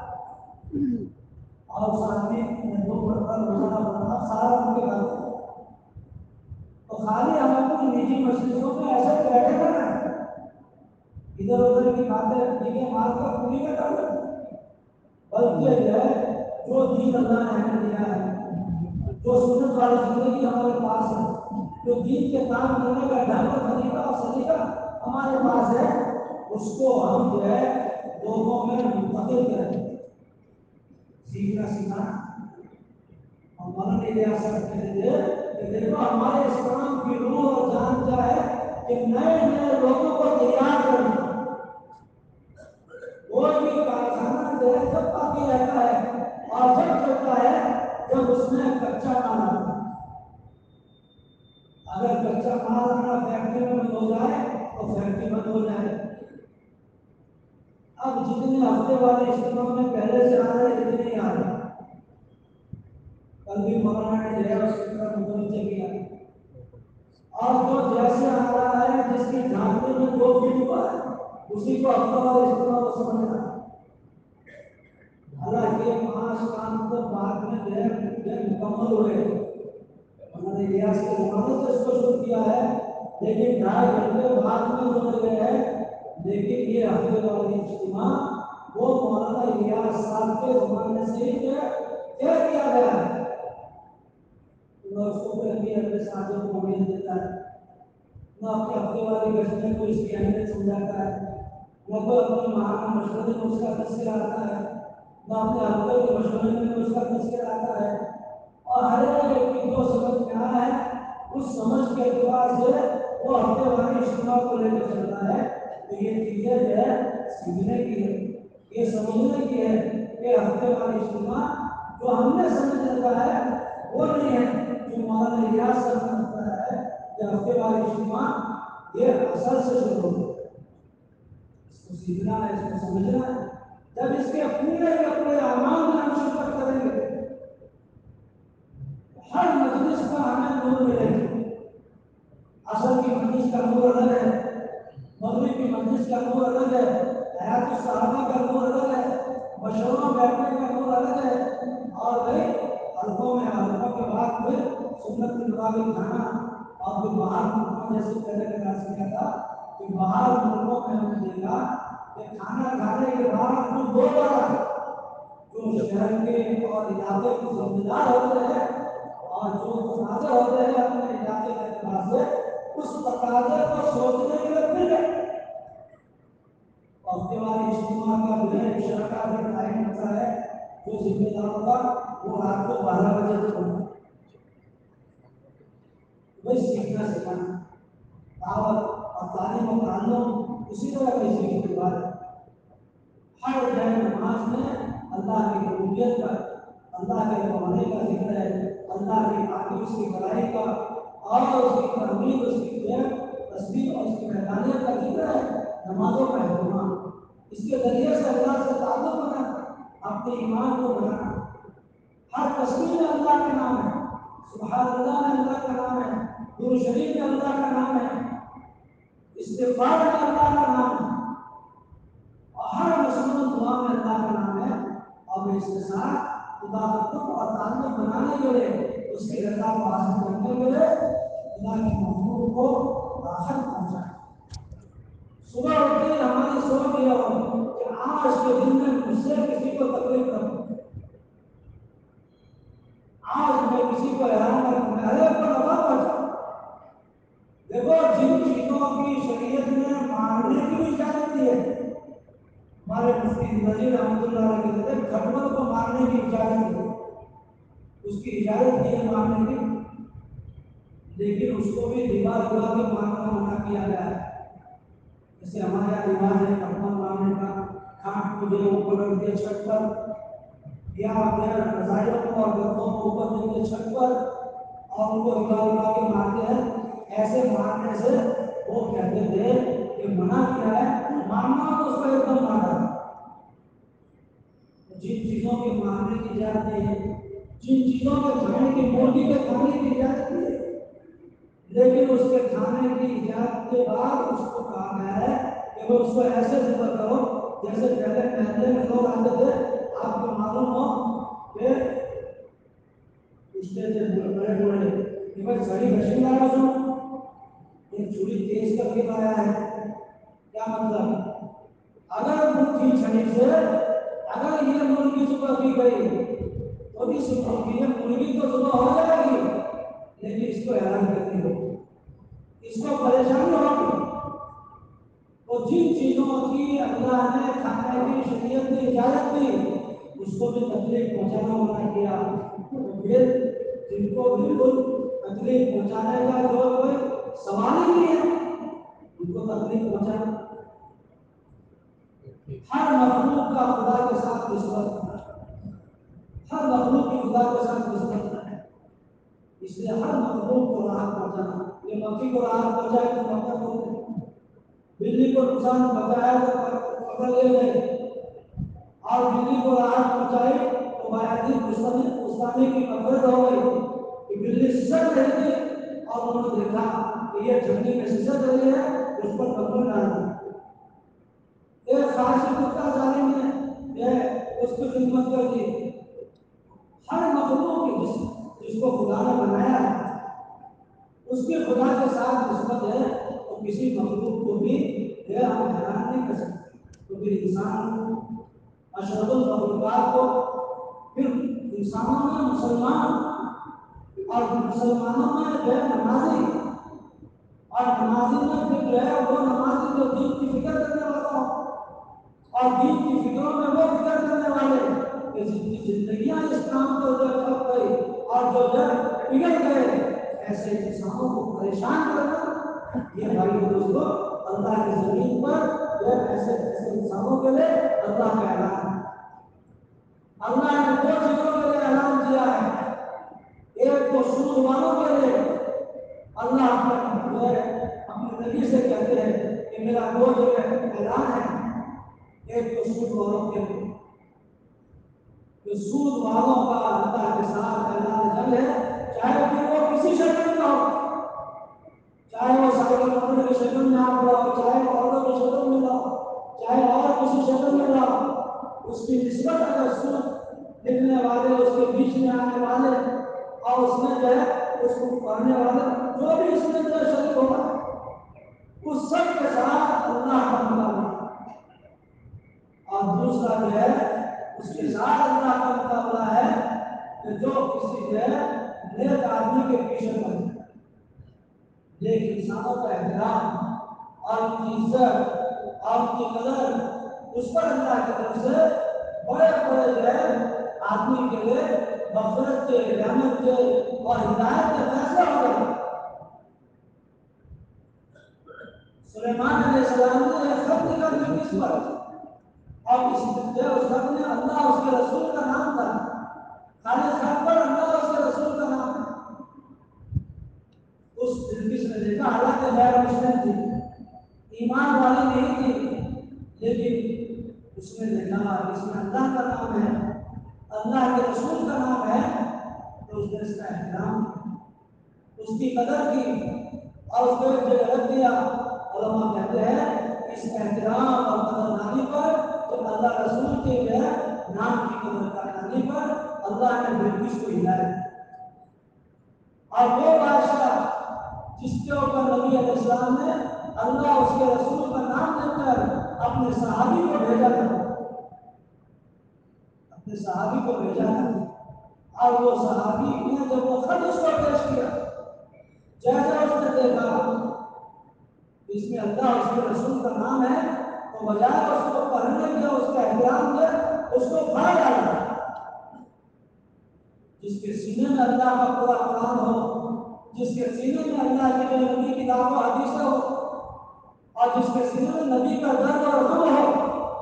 اور ساتھ میں 2 مرتبہ روزانہ پڑھنا سارا ان کے بعد، تو خالی ہم اپنی نجی مجلسوں میں ایسے بیٹھے کر رہے ہیں، ادھر ادھر کی باتیں ٹھیکیں مار کر پوری نہ کر رہے، بلکہ جو ہے جو دین اللہ نے ہمیں دیا ہے، جو سنت والی زندگی ہمارے پاس ہے، جو دین کے کام کرنے کا ڈھنگ اور طریقہ اور سلیقہ ہمارے پاس ہے، اس کو ہم جو ہے لوگوں میں منتقل کریں، سیکھنا سکھانا۔ ہم مولانا الیاس صاحب کہتے تھے کہ دیکھو ہمارے اسلام کی روح اور جان کیا ہے کہ نئے نئے لوگوں کو تیار کرنا۔ کوئی بھی کارخانہ جو ہے جب باقی رہتا ہے اور جب چلتا ہے جب اس میں کچا مال آتا ہے، اگر کچا مال آنا فیکٹری میں بند ہو جائے تو فیکٹری بند ہو جائے۔ اب جتنے ہفتے والے اجتماع میں پہلے سے آ رہے اتنے ہی آ رہے، کل بھی مولانا نے جو ہے اس کی طرف متوجہ کیا، اور جو جیسے آ رہا ہے جس کی جاننے میں 2 فٹ ہوا ہے اسی کو ہفتہ والے اجتماع کو سمجھنا۔ حالانکہ 5 کام تو بعد میں جو ہے مکمل ہوئے، انہوں نے ریاض کے زمانے سے اس کو شروع کیا ہے، لیکن 2.5 گھنٹے بعد میں جوڑے گئے ہیں، لیکن یہ ہفتے والی اجتماع وہ مولانا الیاس صاحب کے زمانے سے ہی طے کیا گیا ہے۔ نہ اس کو کوئی اپنے ساتھیوں کو اہمیت دیتا ہے، نہ اپنے ہفتے والی گشت میں کوئی اس کی اہمیت سمجھاتا ہے، نہ کوئی اپنے ماہانہ مشورے میں اس کا تذکرہ آتا ہے، نہ اپنے ہفتے کے مشورے میں اس کا تذکرہ آتا ہے، اور ہر ایک کی جو سمجھ میں آ ہے اس سمجھ کے اعتبار سے وہ ہفتے والی اجتماع کو لے کے چلتا ہے۔ تو یہ چیزیں جو ہے سیکھنے کی ہے، یہ سمجھنے کی ہے کہ ہفتے والی اجتماع جو ہم نے سمجھ رکھا ہے وہ نہیں ہے جو مولانا الیاس صاحب نے بتایا ہے کہ ہفتے والی اجتماع یہ اثر سے شروع ہوتی ہے۔ اس کو سیکھنا ہے، اس کو سمجھنا ہے، جب اس کے پورے اعمال میں ہم شرکت کریں گے ہر مجلس کا ہمیں نور ملے گا۔ عصر کی مجلس کا نور الگ ہے، مغرب کی مجلس کا نور الگ ہے، حیات الصحابہ کا نور الگ ہے، مشوروں بیٹھنے کا نور الگ ہے، اور بھائی حلقوں کے بعد پھر سنت کے مطابق کھانا، اور پھر باہر ملکوں جیسے پہلے میں نے کیا تھا کہ باہر ملکوں میں ہم نے دیکھا کہ کھانا کھانے کے بعد جو 2 بار جو شہر کے اور علاقے کے ذمہ دار ہوتے ہیں اور جو تقاضے ہوتے ہیں اپنے علاقے کے اعتبار سے اس تقاضے کو سوچنے کے لیے پھر گئے، ہفتے والی اجتماع کا جو ہے اشراکہ کا ٹائم ہوتا ہے، جو ذمہ داروں کا وہ رات کو 12 بجے تک ہوتا ہے۔ وہی سیکھنا سکھانا، دعوت اور تعلیم و تعلم اسی طرح کی سیکھنے کے بعد ہر جائے نماز میں اللہ کی ربوبیت کا، اللہ کے ہونے کا ذکر ہے، اللہ کی تعریف، اس کی بڑائی کا اور اس کی تحمید، اس کی تسبیح اور اس کی وحدانیت کا ذکر ہے، نمازوں کا اہتمام، اس کے ذریعے سے اللہ سے تعلق بنانا، اپنے ایمان کو بنانا۔ ہر تصویر میں اللہ کا نام ہے، سبحان اللہ میں اللہ کا نام ہے، درود شریف میں اللہ کا نام ہے، استغفار میں اللہ کا نام ہے، اور ہر مسلمان دعا میں اللہ کا نام ہے، اور اس کے ساتھ خدا کا قرب اور تعلق بنانے کے لیے، اس کی رضا کو حاصل کرنے کے لیے خدا کے محبوب کو راحت پہنچائے۔ صبح اٹھتے ہی ہماری سوچ یہ ہو کہ آج کے دن میں مجھ سے کسی کو تکلیف نہ ہو، آج میں کسی کو حیران نہ کروں، ہر ایک کو نفع پہنچاؤں۔ دیکھو جن چیزوں کی شریعت نے مارنے کی بھی اجازت دی ہے، ہمارے مفتی نذیر رحمۃ اللہ علیہ کہتے ہیں کھٹمل کو مارنے کی اجازت ہے، اس کی اجازت دی ہے مارنے کی، لیکن اس کو بھی دبا دبا کے مارنا منع کیا گیا ہے۔ جیسے ہمارے یہاں رواج ہے کھٹمل مارنے کا، کھانٹ کو جو اوپر رکھ دیا چھت پر، یا رضائیوں کو اور گردوں کو اوپر رکھ دیا چھت پر اور ان کو دبا دبا کے مارتے ہیں۔ ایسے مارنے سے وہ کہتے تھے کہ منع کیا ہے، مارنا تو اس کو ایک دم مارا۔ جن کھانے کی اجازت نہیں ہے، جن چیزوں کے کھانے کی مرغی کے کھانے کی اجازت نہیں ہے، لیکن اس کے کھانے کی اجازت کے بعد اس کو کہا گیا ہے کہ وہ اس کو ایسے ذبح کرو جیسے پہلے محلے میں لوگ آتے تھے، آپ کو معلوم ہو کہ پوچھتے تھے بڑے بڑے کہ بھائی سڑی مشین لایا ہو، ایک چھری تیز کر کے لایا ہے، کیا مطلب؟ اگر مرغی چھڑی سے اگر یہ مرغی ذبح کی گئی تو اس مرغی تو ذبح ہو جائے گی، لیکن اس کو حیران کرنی ہوگی، اس کو پریشانی ہوگی۔ تو جن چیزوں کی اللہ نے کھانے کی شریعت نے اجازت دی اس کو بھی تکلیف پہنچانا منع کیا، تو پھر جن کو بالکل تکلیف پہنچانے کا جو کوئی سوال ہی نہیں ہے ان کو تکلیف پہنچانا۔ ہر مخلوق کا خدا کے ساتھ نسبت ہے، ہر مخلوق کی خدا کے ساتھ نسبت ہے، اس لیے ہر مخلوق کو راحت پہنچانا۔ یہ مکھی کو راحت پہنچائے تو مکہ بولتے ہیں، بلی کو نقصان پہنچایا تو پکڑ لے گئے، اور بلی کو راحت پہنچائی تو بایادی پستانی کی مغفرت ہو گئی کہ بلی سسک رہی تھی اور انہوں نے دیکھا کہ یہ جھنڈی میں سسک رہی ہے، اس پر پتھر ڈال دی۔ ایک خارشی کتا ظالم نے اس کی خدمت کر دی۔ ہر مخلوق کی جس کو خدا نے بنایا ہے اس کے خدا کے ساتھ نسبت ہے، تو کسی مخلوق کو بھی ہم حیران نہیں کر سکتے، کیونکہ انسان اشرف المخلوقات کو، پھر انسانوں میں مسلمان اور مسلمانوں میں جو ہے نمازی، اور نمازی میں پھر جو ہے وہ نمازی جو دین کی فکر کرنے والا ہو، اور دین کی فکروں میں وہ فکر کرنے والے کہ جن کی زندگیاں اس کام کو جب کھپ گئی اور جو جب پگھل گئے، ایسے انسانوں کو پریشان کرنا، یہ بھائی دوستو اللہ کی زمین پر جو ایسے انسانوں کے لیے اللہ کا اعلان ہے۔ اللہ نے دو چیزوں کے لیے اعلان کیا ہے، ایک تو سود والوں کے لیے اللہ اپنے نبی سے کہتے ہیں کہ میرا دو جگہ اعلان ہے، ایک تو سود والوں کے لیے کہ سود والوں کا اللہ کے ساتھ اعلان جنگ ہے، چاہے پھر وہ کسی شکل میں ہو، چاہے وہ سائیکل پکڑ کی شکل میں آپ رہو، چاہے وہ عورتوں کی شکل میں رہو، چاہے اور کسی شکل میں رہو، اس کی نسبت اگر سود لکھنے والے، اس کے بیچ میں آنے والے اور اس میں جو ہے اس کو پڑھنے والے جو بھی اس میں جو ہے شریک ہوگا، اس سب کے ساتھ اللہ کا مقابلہ، اور دوسرا جو ہے اس کے ساتھ اللہ کا مقابلہ ہے کہ جو کسی جو ہے نیک آدمی کے پیچھے پڑے، نیک انسانوں کا احترام اور ان کی عزت اور ان کی قدر، اس پر اللہ کی طرف سے بڑے بڑے جو ہے آدمی کے لیے مغفرت کے، رحمت کے اور ہدایت کے فیصلے ہو گئے۔ سلیمان علیہ السلام نے ایک خط لکھا کس پر، اور اس خط میں اللہ اس کے رسول کا نام تھا، خالی خط پر اللہ اس کے رسول کا نام ہے۔ اس بلقیس نے دیکھا، حالانکہ غیر مسلم تھی، ایمان والی نہیں تھی، لیکن اس نے دیکھا اس میں اللہ کا نام ہے، اللہ کے رسول کا نام ہے، تو اس نے اس کا احترام، اس کی قدر کی اور اس کو ایک جگہ رکھ دیا۔ علماء کہتے ہیں اس احترام اور قدردانی پر، تو اللہ رسول کے جو ہے نام کی قدردانی پر اللہ نے بلقیس کو ہدایت، اور وہ بادشاہ جس کے اوپر نبی علیہ السلام نے اللہ اس کے رسول کا نام لے کر اپنے صحابی کو بھیجا تھا، اپنے صحابی کو بھیجا تھا، اور وہ صحابی نے جب وہ خط اس کو پیش کیا، جیسے اس نے دیکھا اس میں اللہ اس کے رسول کا نام ہے، تو بجائے اس کو پڑھنے کے اس کا احترام دے، اس کو پھاڑ ڈالا۔ جس کے سینے میں اللہ کا پورا قرآن ہو، جس کے سینے میں اللہ کی نبی کی کتاب و حدیث ہو، اور جس کے سینے میں نبی کا درد اور غم ہو،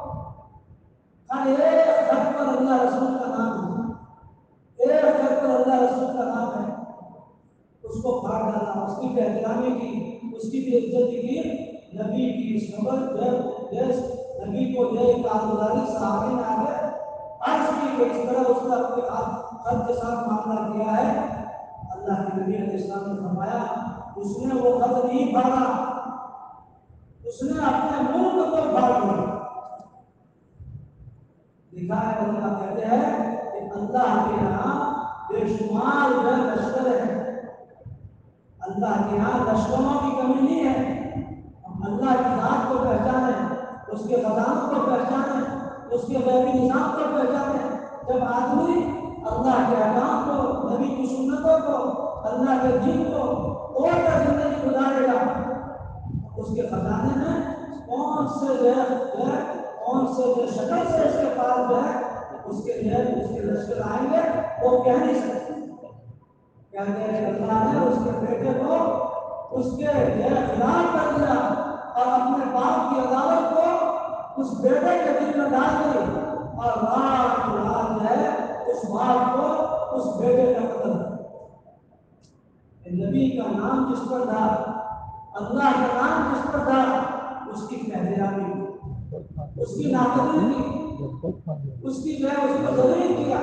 ہر ایک خط پر اللہ رسول کا نام ہے، ایک خط پر اللہ رسول کا نام ہے، اس کو پھاڑ ڈالا، اس کی بھی احترامی کی، اس کی بھی عزت کی، نبی کی اس خبر نبی کو یہ کارگزاری صحابی نے آگے عرض کی کہ اس طرح اس نے اپنے خط کے ساتھ معاملہ کیا ہے، اللہ کے نبی علیہ السلام نے فرمایا اس نے وہ خط نہیں پھاڑا، اس نے اپنے ملک کو پھاڑ دیا۔ لکھا ہے اللہ کہتے ہیں کہ اللہ کے یہاں بے شمار جو لشکر ہے، اللہ کے یہاں لشکروں کی کمی نہیں ہے۔ ہم اللہ کی ذات کو پہچانیں، اس کے خزانوں کو پہچانیں، اس کے غیبی نظام کو پہچانیں۔ جب آدمی اللہ کے احکام کو، نبی کی سنتوں کو، اللہ کے دین کو توڑ کر زندگی گزارے گا، اس کے خزانے میں کون سے شکل سے اس کے پاس جو ہے اس کے لشکر آئیں گے وہ کہہ نہیں سکتے۔ کہتے ہیں اللہ نے اس کے بیٹے کو اس کے خلاف کر دیا اور اپنے باپ کی عدالت کو اس بیٹے کے دل میں ڈال دی، اور رات رات جو ہے اس باپ کو اس بیٹے کا قتل۔ نبی کا نام جس پر تھا، اللہ کا نام جس پر تھا، اس کی پہریابی، اس کی نافرمانی کی، اس کی جو ہے اس کو ذلیل کیا۔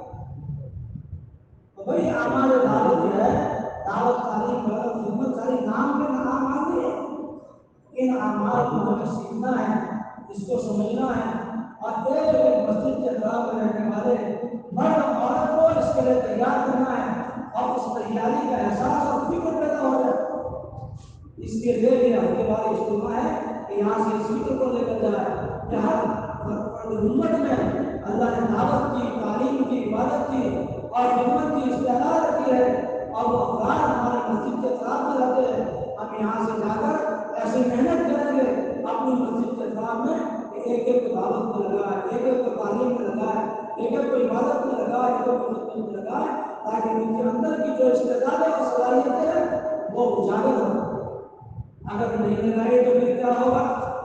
تو بھائی ہمارے دعوت جو ہے، دعوت تعلیم خدمت ساری نام کے نام آتی ہے، ان اعمال کو ہمیں سیکھنا ہے، اس کو سمجھنا ہے، اور ایک مسجد کے اطراف میں رہنے والے مرد عورت کو اس کے لیے تیار کرنا ہے، اور اس تیاری کا احساس اور فکر پیدا ہو جائے۔ اس کے لیے یہ ہفتے والا اجتماع ہے کہ یہاں سے اس فکر کو لے کر جائے کہ ہر امت میں اللہ نے دعوت کی، تعلیم کی، عبادت کی اور خدمت کی استعداد رکھی ہے، اور وہ افراد ہمارے مسجد کے اطراف میں رہتے ہیں۔ ہم یہاں سے جا کر ایسی محنت کریں گے اپنی مسجد کے اطراف میں کہ ایک ایک کو دعوت میں لگائے، ایک ایک کو تعلیم میں لگائے، ایک ایک کو عبادت میں لگائے، ایک ایک کو خدمت میں لگائے، تاکہ ان کے اندر کی جو استعداد اور صلاحیتیں ہیں وہ اجاگر ہوں۔ اگر نہیں لگائے تو پھر کیا ہوگا؟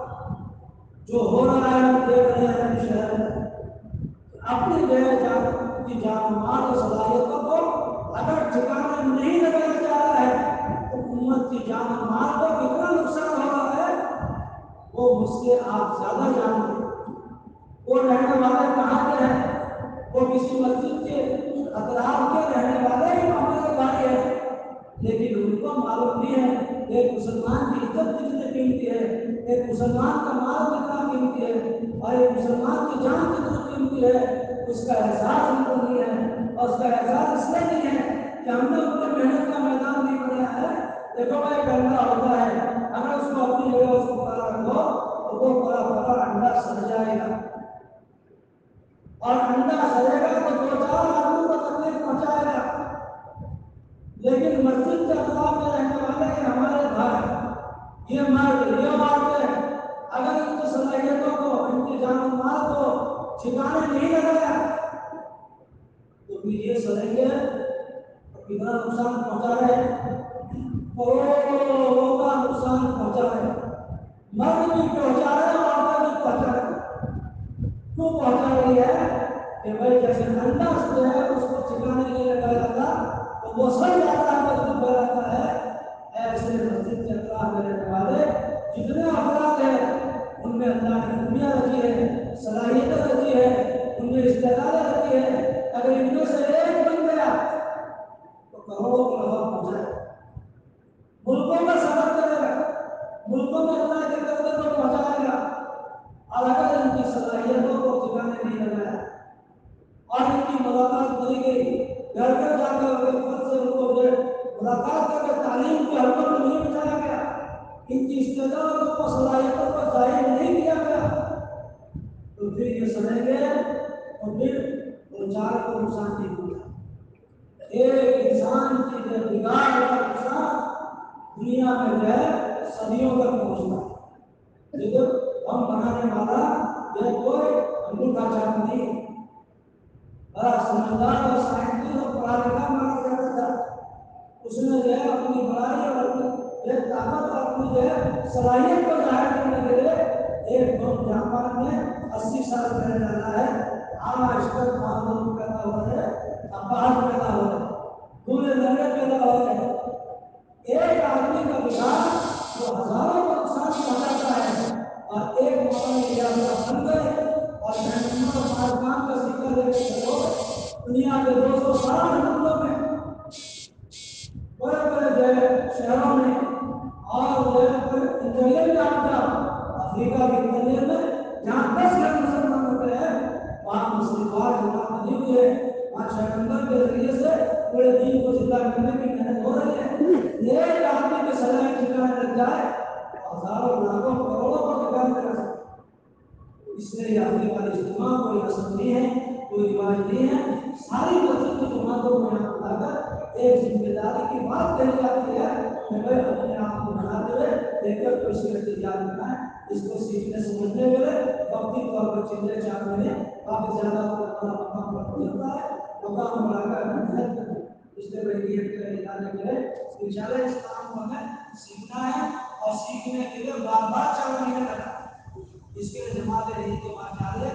جو ہو رہا ہے ہم دیکھ رہے ہیں اپنے شہر میں، اپنی کی جان مال اور صلاحیتوں کو اگر ٹھکانے نہیں لگایا جا رہا ہے تو امت کی جان مال کو کتنا نقصان ہو رہا ہے وہ مجھ سے آپ زیادہ جانتے ہیں۔ وہ رہنے والے کہاں کے ہیں؟ وہ کسی مسجد کے اطراف کے رہنے والے ہی ہمارے بھائی ہیں، لیکن ان کو معلوم نہیں ہے ایک مسلمان کی عزت کتنی قیمتی ہے، ایک مسلمان کا مال کتنا قیمتی ہے، اور ایک مسلمان کی جان کتنی قیمتی ہے۔ اس کا احساس ان کو نہیں ہے، اور اس کا احساس اس لیے نہیں ہے کہ ہم نے ان کو محنت کا میدان نہیں بنایا ہے۔ دیکھو بھائی گندا ہوتا ہے، اگر اس کو اپنی جگہ اس کو کھڑا رکھو تو وہ بڑا انڈا سڑ جائے گا، اور انڈا سڑے گا تو دو چار آدمی کو تکلیف پہنچائے گا۔ لیکن مسجد کے اطراف میں رہنے والے ہمارے بھائی، یہ مرد یہ عورتیں اگر ان کی صلاحیتوں کو، ان کی جان و مال کو ٹھکانے نہیں لگایا تو پھر یہ سڑیں گے اور کتنا نقصان پہنچا رہے ہیں، کروڑوں کا نقصان پہنچا رہے ہیں۔ مرد بھی پہنچا رہے ہیں، عورتیں بھی پہنچا رہے ہیں۔ کیوں پہنچا رہی ہے؟ کہ بھائی جیسے انڈا جو ہے اس کو ٹھکانے نہیں لگایا جاتا تو وہ سڑ جاتا ہے، مضبوط ہو جاتا ہے۔ ایسے مسجد کے اطراف میں رہنے والے جتنے افراد ہیں ان میں اللہ نے خوبیاں رکھی ہے، صلاحیتیں رکھی ہے، ان میں استعدادیں رکھی ہے۔ اگر ان میں سے ایک بن گیا تو کروڑوں کی ہوا پہنچائے، ملکوں کا سفر کرے گا، ملکوں میں اللہ کے قدر کو پہنچائے گا۔ اور اگر ان کی صلاحیتوں کو ٹھکانے نہیں لگایا اور ان کی ملاقات نہیں گئی، گھر گھر جا کر سے ان کو ملاقات کر کے تعلیم کے حلقوں میں نہیں بٹھایا گیا، ان کی استعدادوں کو، صلاحیتوں کو ظاہر نہیں کیا گیا، تو پھر یہ سمجھ گئے اور پھر دو چار کو نقصان نہیں ہوگا۔ ایک انسان کی جو بگاڑ کا نقصان دنیا میں جو ہے صدیوں تک پہنچتا ہے۔ لیکن ہم بنانے والا یہ کوئی انگوٹھا چاٹ نہیں ہے، بڑا سمجھدار اور سائنسدان اور پڑھا لکھا مانا جاتا تھا۔ اس نے جو ہے اپنی بڑائی اور اپنی طاقت اور اپنی جو ہے صلاحیت کو ظاہر کرنے کے لیے ایک بم جاپان میں 80 سال پہلے ڈالا ہے۔ آج تک معلوم پیدا ہو رہے، افواج پیدا ہو رہے، دورے لڑے پیدا ہو رہے۔ ایک آدمی کا بگاڑ وہ ہزاروں کو نقصان پہنچاتا ہے، اور ایک موقع میں بن گئے اور محمد اور پاکستان کا کے 260 ملکوں میں، بڑے بڑے جو ہے شہروں میں، اور جو ہے انٹرنیٹ ڈاکٹر افریقہ کے انٹرنیٹ میں جہاں 10 لاکھ مسلمان ہوتے ہیں وہاں مسلمان جماعت بنی ہوئی ہے، وہاں شہر کے ذریعے سے پورے دین کو زندہ کرنے کی محنت ہو رہی ہے۔ ایک آدمی کے سزائے ٹھکانے لگ جائے ہزاروں لاکھوں کروڑوں کو ٹھکانے لگا سکتے۔ اس لیے یہ افریقہ کا اجتماع کوئی رسم نہیں ہے، کوئی رواج نہیں ہے، ساری مسجد کی جماعتوں کو یہاں بلا کر ایک ذمہ داری کی بات کہی جاتی ہے کہ بھائی اپنے آپ کو بناتے ہوئے دیکھ کر کوئی سے تیار کرنا ہے، اس کو سیکھنے سمجھنے کے لیے وقتی طور پر چلنے چاہتے ہیں کافی زیادہ مقام پر ہو جاتا ہے، مقام بڑھا کر محنت کریں۔ اس لیے بھائی یہ ادارے کرے انشاءاللہ اس کام کو ہمیں سیکھنا ہے، اور سیکھنے کے لیے بار بار چاہیے